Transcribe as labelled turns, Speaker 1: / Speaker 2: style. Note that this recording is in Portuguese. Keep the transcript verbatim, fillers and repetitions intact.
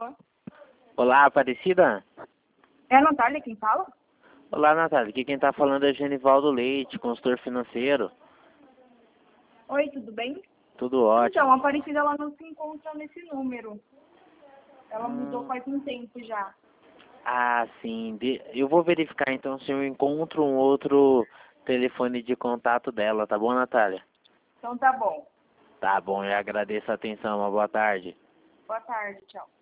Speaker 1: Alô?
Speaker 2: Olá, Aparecida?
Speaker 1: É a Natália quem fala?
Speaker 2: Olá, Natália. Aqui quem tá falando é Genivaldo Leite, consultor financeiro.
Speaker 1: Oi, tudo bem?
Speaker 2: Tudo ótimo.
Speaker 1: Então, a Aparecida ela não se encontra nesse número. Ela mudou
Speaker 2: Hum,
Speaker 1: faz um tempo já.
Speaker 2: ah, sim. De- Eu vou verificar então se eu encontro um outro telefone de contato dela, tá bom, Natália?
Speaker 1: Então tá bom.
Speaker 2: Tá bom, eu agradeço a atenção. Uma boa tarde.
Speaker 1: Boa tarde, tchau.